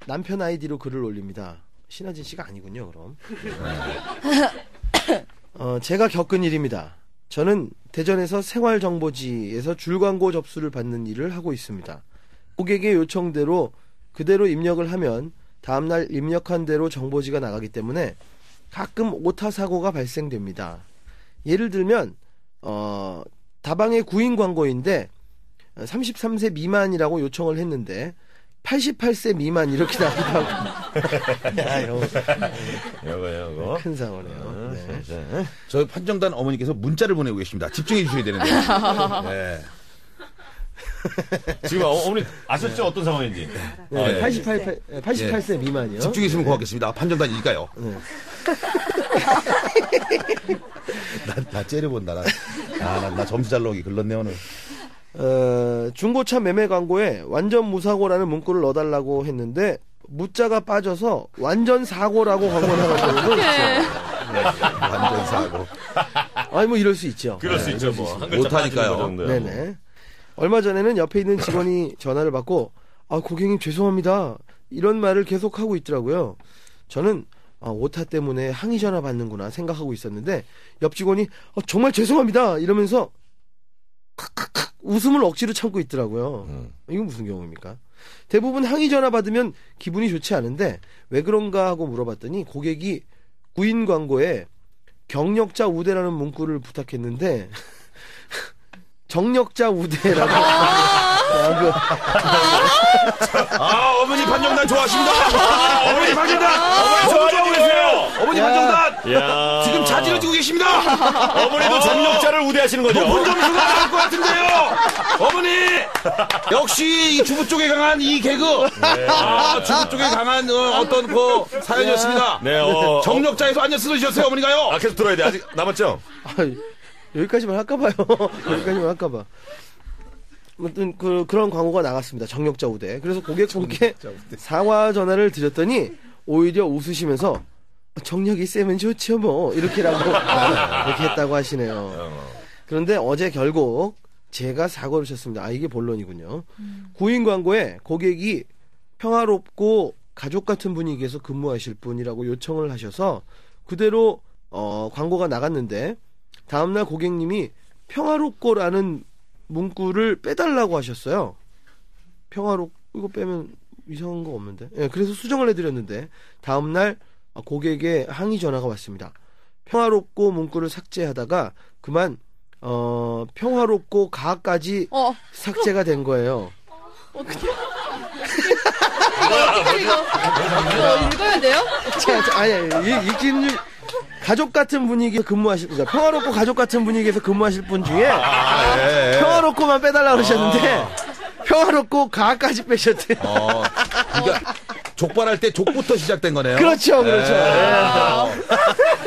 남편 아이디로 글을 올립니다. 신하진 씨가 아니군요, 그럼. 제가 겪은 일입니다. 저는 대전에서 생활정보지에서 줄광고 접수를 받는 일을 하고 있습니다. 고객의 요청대로 그대로 입력을 하면 다음날 입력한 대로 정보지가 나가기 때문에 가끔 오타 사고가 발생됩니다. 예를 들면 다방의 구인 광고인데 33세 미만이라고 요청을 했는데 88세 미만 이렇게 나기도 하고. 야, 이거. 큰 상황이네요. 네. 저 판정단 어머니께서 문자를 보내고 계십니다. 집중해 주셔야 되는데. 네. 지금 어머니 아셨죠? 어떤 상황인지. 네. 88세 미만이요. 집중해 주시면 고맙겠습니다. 판정단이니까요. 네. 나 째려본다. 나 점수 잘 나오기 글렀네 오늘. 중고차 매매 광고에 완전 무사고라는 문구를 넣어달라고 했는데 무자가 빠져서 완전 사고라고 광고 나갔다는 거 있죠. 완전 사고. 아니 뭐 이럴 수 있죠. 그럴 수 있죠. 뭐 못하니까요. 네네. 얼마 전에는 옆에 있는 직원이 전화를 받고 고객님 죄송합니다 이런 말을 계속 하고 있더라고요. 저는 오타 때문에 항의 전화 받는구나 생각하고 있었는데 옆 직원이 정말 죄송합니다 이러면서 웃음을 억지로 참고 있더라고요. 이건 무슨 경우입니까? 대부분 항의 전화 받으면 기분이 좋지 않은데 왜 그런가 하고 물어봤더니 고객이 구인 광고에 경력자 우대라는 문구를 부탁했는데 정력자 우대라고. 어머니 판정단 좋아하십니다. 어머니 판정단. 어머니 좋아하고 계세요. 어머니 판정단. 지금 자질을 지고 계십니다. 어머니도 정력자를 우대하시는 거죠. 높은 점수가 나올 것 같은데요. 어머니. 역시 이 주부 쪽에 강한 이 개그. 네. 주부 쪽에 강한 어떤 그 사연이었습니다. 네. 정력자에서 완전 쓰러지셨어요 어머니가요. 계속 들어야 돼. 아직 남았죠? 여기까지만 할까봐요. 여기까지만 할까봐. 아무튼 그런 광고가 나갔습니다. 정력자 우대. 그래서 고객분께 사과 전화를 드렸더니 오히려 웃으시면서 정력이 세면 좋죠 뭐 이렇게 했다고 하시네요. 그런데 어제 결국 제가 사고를 쳤습니다. 이게 본론이군요. 구인 광고에 고객이 평화롭고 가족 같은 분위기에서 근무하실 분이라고 요청을 하셔서 그대로 광고가 나갔는데 다음날 고객님이 평화롭고라는 문구를 빼달라고 하셨어요. 이거 빼면 이상한 거 없는데. 예, 그래서 수정을 해드렸는데 다음날 고객의 항의 전화가 왔습니다. 평화롭고 문구를 삭제하다가 그만 평화롭고 가까지 삭제가 된 거예요. 어떻게 이거 읽어야 돼요? 아니 읽기는 가족 같은 분위기에 근무하실 분, 평화롭고 가족 같은 분위기에서 근무하실 분 중에 평화롭고만 빼달라고 그러셨는데 평화롭고 가까지 빼셨대요. 그러니까 족발할 때 족부터 시작된 거네요. 그렇죠.